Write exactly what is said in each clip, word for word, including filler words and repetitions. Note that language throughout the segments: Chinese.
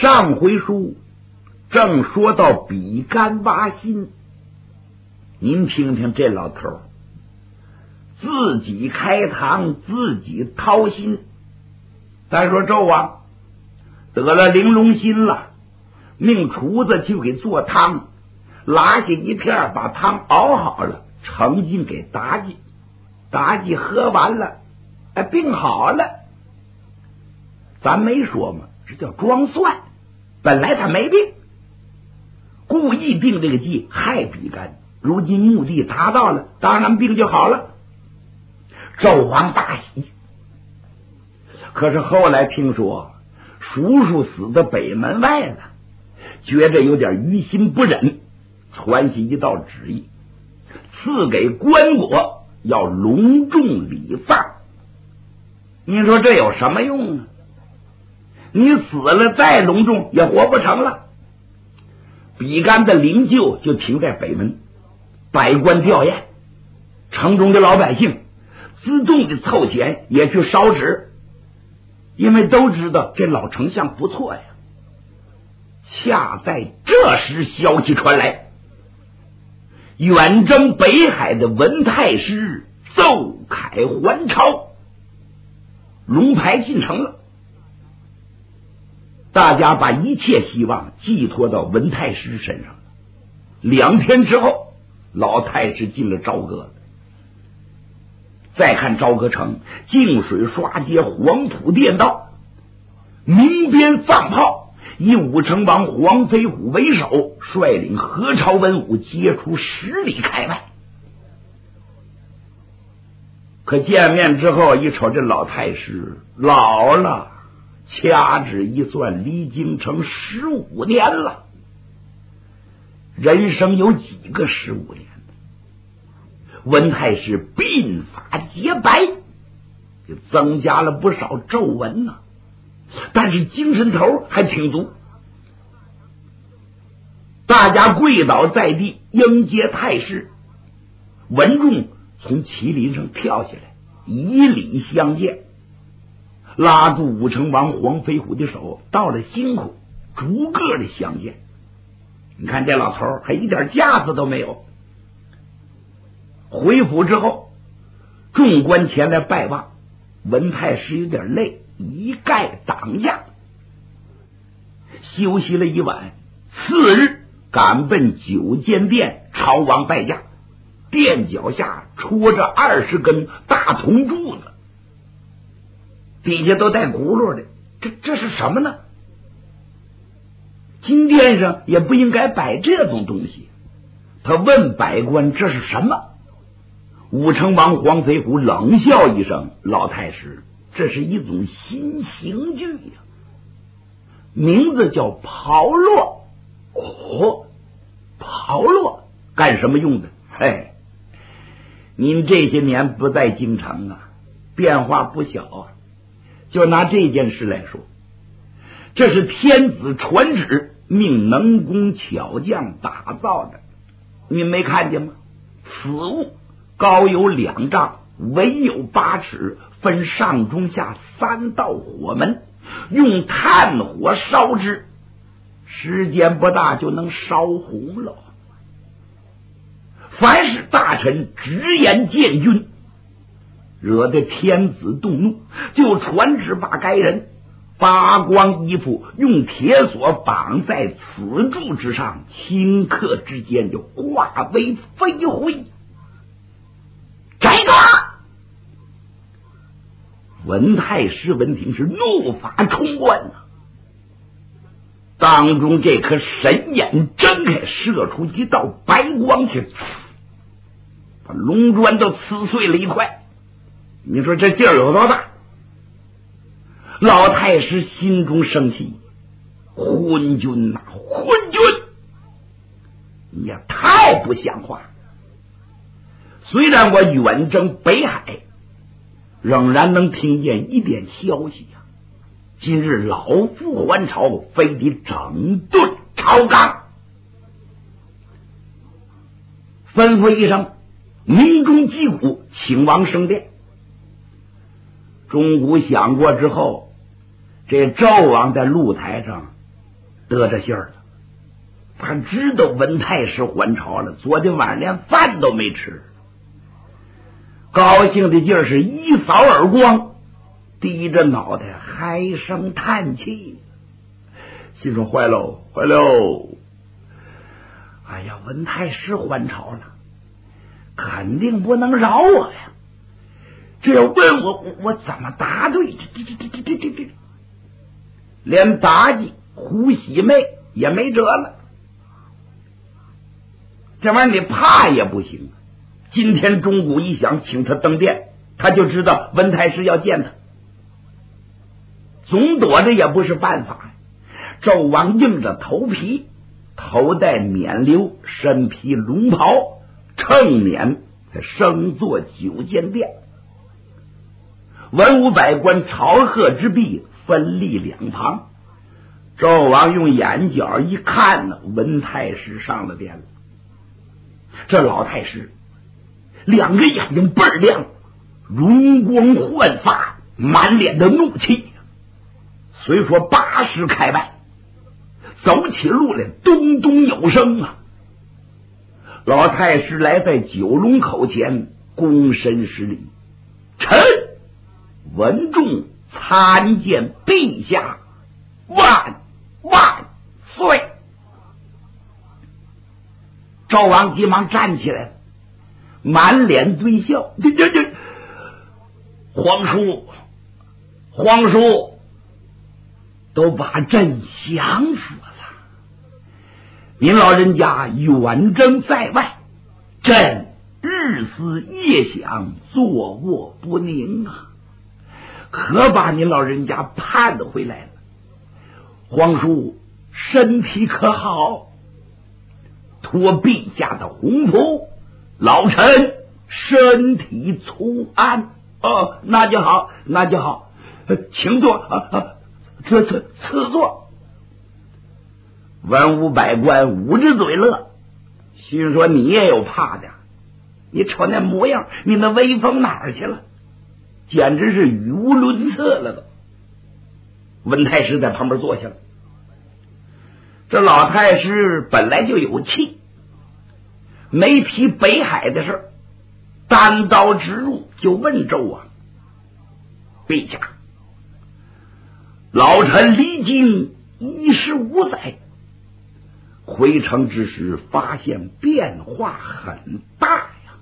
上回书正说到比干挖心，您听听这老头自己开膛自己掏心。咱说纣王得了玲珑心了，命厨子去给做汤，拉下一片，把汤熬好了，盛进给妲己。妲己喝完了，哎，病好了。咱没说嘛，这叫装蒜，本来他没病，故意定这个计害比干。如今目的达到了，当然病就好了。纣王大喜。可是后来听说叔叔死在北门外了，觉着有点于心不忍，传下一道旨意，赐给棺椁要隆重礼放。你说这有什么用呢？你死了再隆重也活不成了。比干的灵柩就停在北门，百官吊唁，城中的老百姓自动的凑钱也去烧纸，因为都知道这老丞相不错呀。恰在这时，消息传来，远征北海的文太师奏凯还朝，龙牌进城了。大家把一切希望寄托到文太师身上。两天之后，老太师进了朝歌了。再看朝歌城，净水刷街，黄土垫道，鸣鞭放炮，以武成王黄飞虎为首，率领何朝文武接出十里开外。可见面之后一瞅，这老太师老了，掐指一算，离京城十五年了。人生有几个十五年？文太师鬓发洁白，就增加了不少皱纹呢、啊，但是精神头还挺足。大家跪倒在地迎接太师，文仲从麒麟上跳下来，以礼相见，拉住武成王黄飞虎的手，道了辛苦，逐个的相见。你看这老头还一点架子都没有。回府之后，众官前来拜望，文太师有点累，一概挡驾，休息了一晚。次日赶奔九间殿朝王拜驾，殿脚下戳着二十根大铜柱子，底下都带轱辘的，这这是什么呢？金殿上也不应该摆这种东西。他问百官这是什么？武成王黄飞虎冷笑一声：“老太师，这是一种新刑具呀、啊，名字叫炮烙。”哦，炮烙干什么用的？嘿，您这些年不在京城啊，变化不小啊。就拿这件事来说，这是天子传旨，命能工巧匠打造的。您没看见吗？此物高有两丈，围有八尺，分上中下三道火门，用炭火烧之，时间不大就能烧红了。凡是大臣直言谏君，惹得天子动怒，就传旨把该人扒光衣服，用铁锁绑在此柱之上，顷刻之间就化为飞灰。这个文太师闻听是怒发冲冠啊！当中这颗神眼睁开，射出一道白光去，把龙砖都撕碎了一块。你说这劲儿有多大？老太师心中生气，昏君呐、啊，昏君，你也太不像话！虽然我远征北海，仍然能听见一点消息呀、啊。今日老夫还朝，非得整顿朝纲。吩咐一声，鸣钟击鼓，请王升殿。钟鼓响过之后，这纣王在露台上得着信儿了，他知道文太师还朝了，昨天晚上连饭都没吃，高兴的劲儿是一扫耳光，低着脑袋唉声叹气，心说坏喽坏喽，哎呀，文太师还朝了，肯定不能饶我呀！这要问我，我我怎么答对？这这这这这这这，连妲己、胡喜妹也没辙了。这玩意儿你怕也不行。今天钟鼓一响，请他登殿，他就知道文太师要见他，总躲着也不是办法。纣王硬着头皮，头戴冕旒，身披龙袍，乘辇在升坐九间殿。文武百官朝贺之毕，分立两旁。纣王用眼角一看呢，文太师上了殿了。这老太师两个眼睛倍儿亮，容光焕发，满脸的怒气。虽说八十开外，走起路来咚咚有声啊！老太师来在九龙口前，躬身施礼：“臣文仲参见陛下，万万岁！”纣王急忙站起来了，满脸堆笑：“这这这，皇叔，皇叔，都把朕想死了。您老人家远征在外，朕日思夜想，坐卧不宁啊，可把您老人家盼回来了。皇叔身体可好？托陛下的洪福，老臣身体粗安。哦，那就好，那就好，请坐，啊啊，此此此坐。文武百官捂着嘴乐，心说你也有怕的，你瞅那模样，你那威风哪儿去了？简直是语无伦次了都。文太师在旁边坐下了。这老太师本来就有气，没提北海的事儿，单刀直入就问纣王：“陛下，老臣离京一十五载，回城之时发现变化很大呀。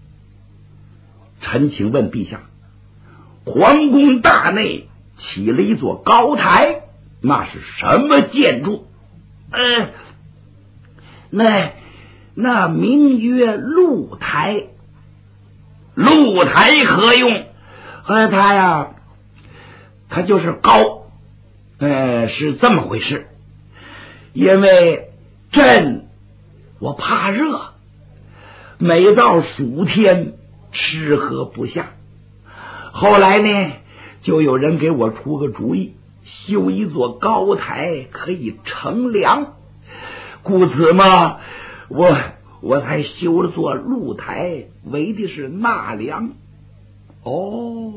臣请问陛下，皇宫大内起了一座高台，那是什么建筑？”呃，那那名曰露台。露台何用？呃，它呀，它就是高，呃，是这么回事。因为朕我怕热，每到暑天吃喝不下。后来呢，就有人给我出个主意，修一座高台可以乘凉，故此嘛，我我才修了座露台，为的是纳凉。哦，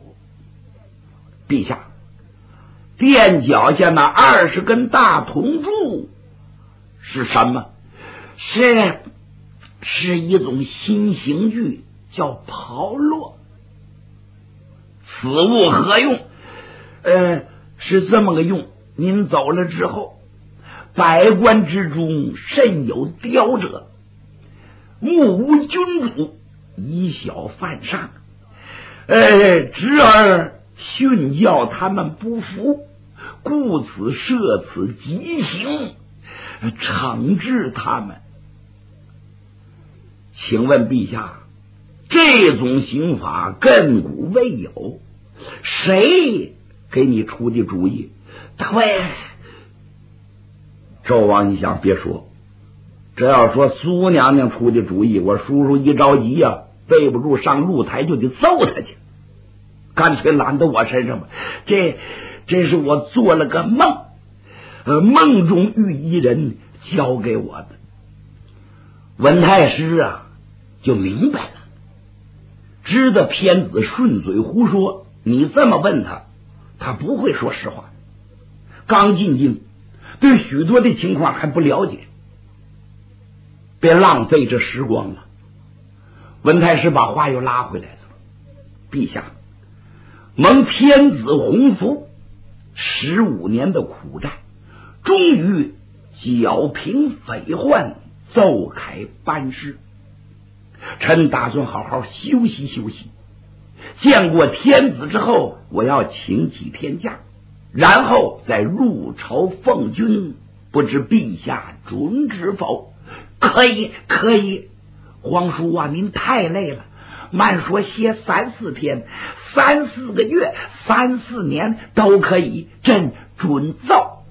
陛下，殿脚下那二十根大铜柱是什么？是是一种新刑具，叫炮烙。此物何用？呃，是这么个用。您走了之后，百官之中甚有雕者，目无君主，以小犯上，呃，侄儿训教他们不服，故此设此极刑，惩治他们。请问陛下，这种刑法亘古未有，谁给你出的主意？大卫，纣王一想，别说，这要说苏娘娘出的主意，我叔叔一着急啊，背不住上露台就得揍他去，干脆揽到我身上吧。这这是我做了个梦，呃，梦中遇一人教给我的。文太师啊，就明白了，知道偏子顺嘴胡说，你这么问他，他不会说实话。刚进京， 对许多的情况还不了解，别浪费这时光了。文太师把话又拉回来了，陛下，蒙天子洪福，十五年的苦战，终于剿平匪患，奏开班师。臣打算好好休息休息，见过天子之后，我要请几天假，然后再入朝奉军，不知陛下准旨否？可以，可以。皇叔啊，您太累了，慢说歇三四天、三四个月、三四年都可以，朕准奏。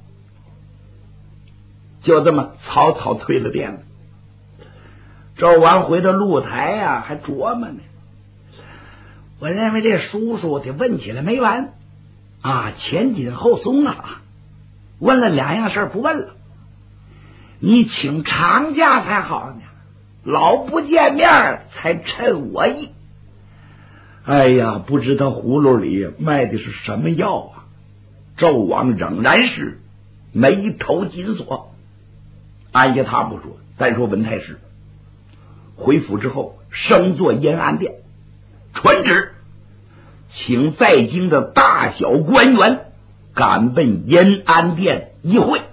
就这么草草退了殿了。纣王回到露台啊，还琢磨呢。我认为这叔叔得问起来没完啊，前紧后松啊，问了两样事不问了。你请长假才好呢，老不见面才趁我意。哎呀，不知道葫芦里卖的是什么药啊！纣王仍然是眉头紧锁。按下他不说，再说文太师回府之后，升坐延安殿，传旨请在京的大小官员赶奔延安殿议会。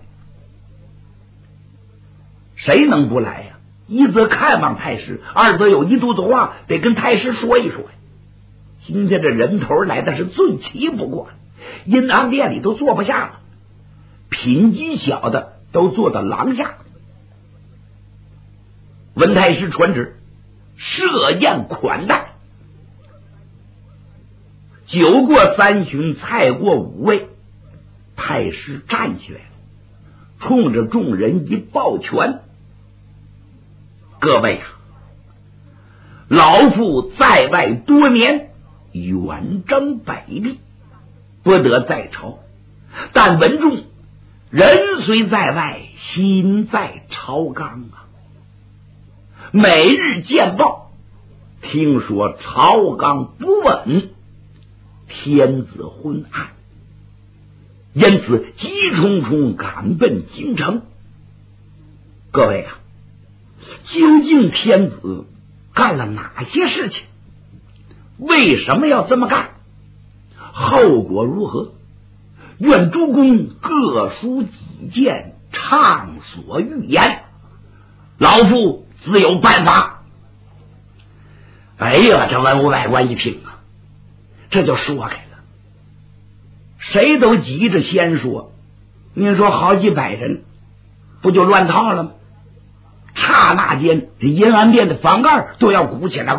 谁能不来呀？一则看望太师，二则有一肚子话得跟太师说一说。今天这人头来的是最齐不过，延安殿里都坐不下了，品级小的都坐到廊下。文太师传旨设宴款待，酒过三巡，菜过五味，太师站起来了，冲着众人一抱拳：各位啊，老夫在外多年，远征北地，不得在朝，但闻众人虽在外，心在朝纲啊。每日见报，听说朝纲不稳，天子昏暗，因此急匆匆赶奔京城。各位啊，究竟天子干了哪些事情？为什么要这么干？后果如何？愿诸公各抒己见，畅所欲言，老夫自有办法。哎呀，这文武百官一听啊，这就说开了，谁都急着先说。您说好几百人不就乱套了吗？刹那间这延安殿的房盖都要鼓起来，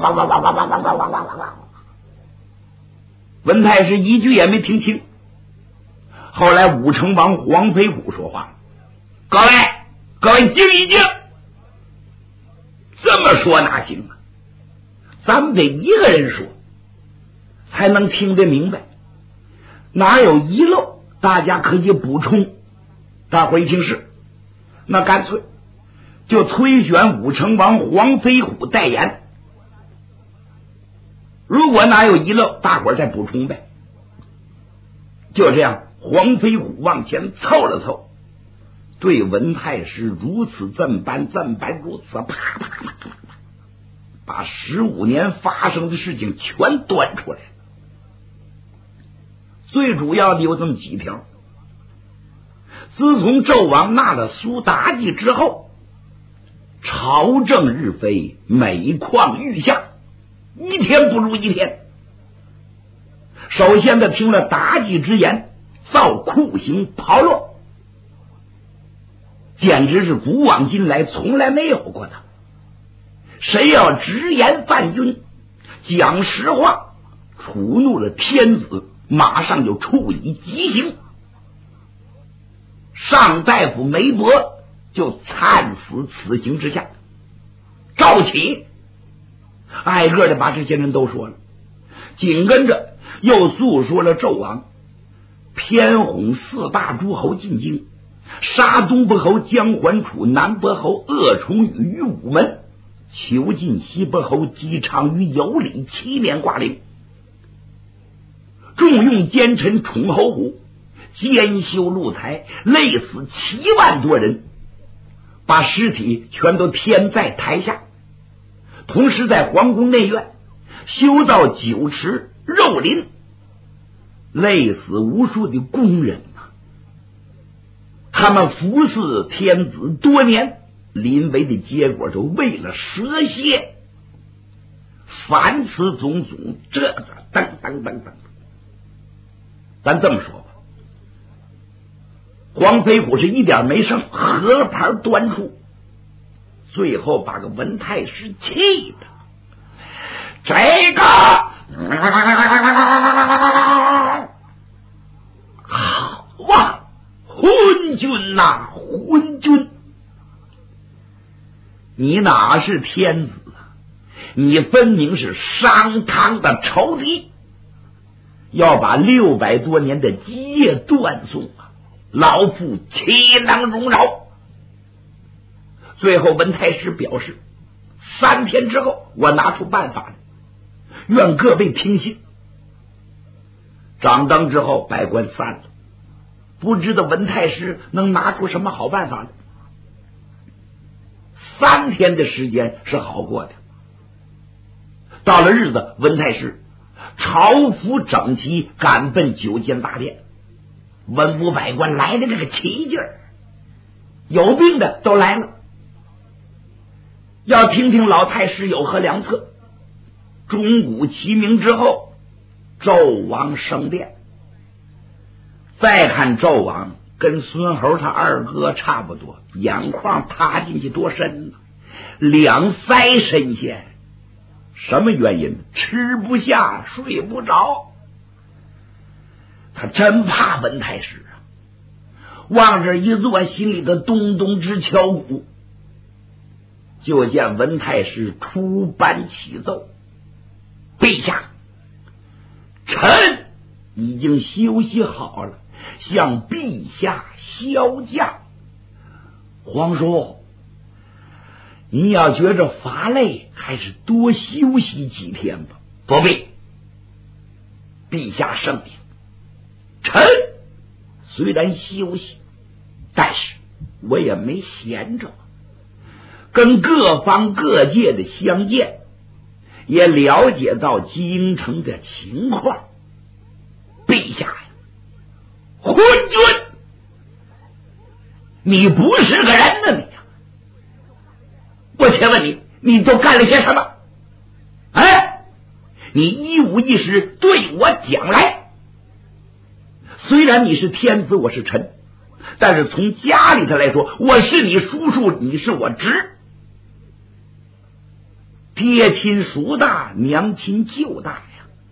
文太师一句也没听清。后来武成王黄飞虎说话：各位各位静一静，这么说哪行啊？咱们得一个人说才能听得明白，哪有遗漏大家可以补充。大伙一听是，那干脆就推选武成王黄飞虎代言，如果哪有遗漏，大伙再补充呗。就这样，黄飞虎往前凑了凑，对文太师如此这般这般如此，啪啪啪啪啪，把十五年发生的事情全端出来。最主要的有这么几条：自从纣王纳了苏妲己之后，朝政日非，每况愈下，一天不如一天。首先他听了妲己之言，造酷刑炮烙，简直是古往今来从来没有过的。谁要直言犯君，讲实话，触怒了天子，马上就处以极刑。上大夫梅伯就惨死此刑之下。赵启挨个的把这些人都说了，紧跟着又诉说了纣王偏哄四大诸侯进京，杀东伯侯姜桓楚、南伯侯鄂崇禹于午门，囚禁西伯侯姬昌于有里，七年挂零，重用奸臣崇侯虎， 监修露台，累死七万多人，把尸体全都填在台下，同时在皇宫内院修造酒池肉林，累死无数的工人啊！他们服侍天子多年，临危的结果就为了蛇蝎，凡此种种，这等等等等。咱这么说吧，黄飞虎是一点没剩，合盘端出，最后把个文太师气的，这个好啊，昏君呐、啊，昏君！你哪是天子啊？你分明是商汤的仇敌，要把六百多年的基业断送啊！老夫岂能容饶？最后文太师表示，三天之后我拿出办法来，愿各位听信。掌灯之后，百官散了，不知道文太师能拿出什么好办法来。三天的时间是好过的，到了日子，文太师朝服整齐，赶奔九间大殿，文武百官来的这个起劲儿，有病的都来了，要听听老太师有何良策。钟鼓齐鸣之后，纣王升殿，再看纣王跟孙猴他二哥差不多，眼眶塌进去多深呢？两腮深陷。什么原因？吃不下睡不着，他真怕文太师啊！往这一坐，心里头咚咚直敲鼓。就见文太师出班启奏：陛下，臣已经休息好了，向陛下销假。皇叔，你要觉着乏累，还是多休息几天吧。不必，陛下圣明，臣虽然休息，但是我也没闲着，跟各方各界的相见，也了解到京城的情况。陛下呀，昏君，你不是个人呢！你我且问你，你都干了些什么？哎，你一五一十对我讲来。虽然你是天子，我是臣，但是从家里头来说，我是你叔叔，你是我侄。爹亲叔大，娘亲舅大呀。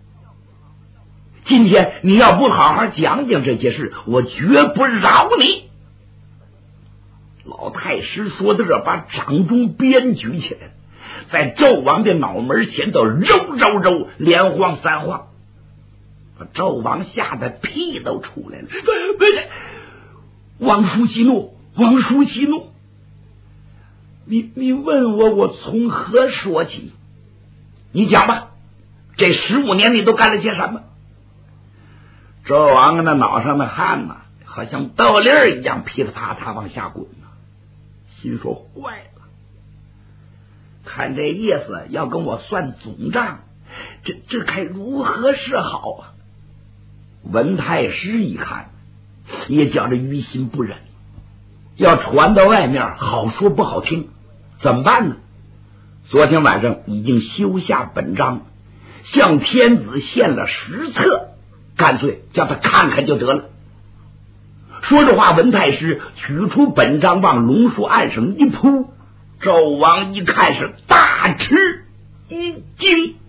今天你要不好好讲讲这些事，我绝不饶你。老太师说到这，把掌中鞭举起来，在纣王的脑门前头揉揉揉，连晃三晃，把纣王吓得屁都出来了。不是，王叔息怒，王叔息怒，你你问我，我从何说起？你讲吧，这十五年你都干了些什么？纣王那脑上的汗呐、啊，好像豆粒儿一样噼里啪啦往下滚呐、啊，心说坏了，看这意思要跟我算总账，这这该如何是好啊？文太师一看，也觉着于心不忍，要传到外面，好说不好听，怎么办呢？昨天晚上已经修下本章，向天子献了实册，干脆叫他看看就得了。说着话，文太师取出本章往龙树岸上一扑，纣王一看是大吃一惊。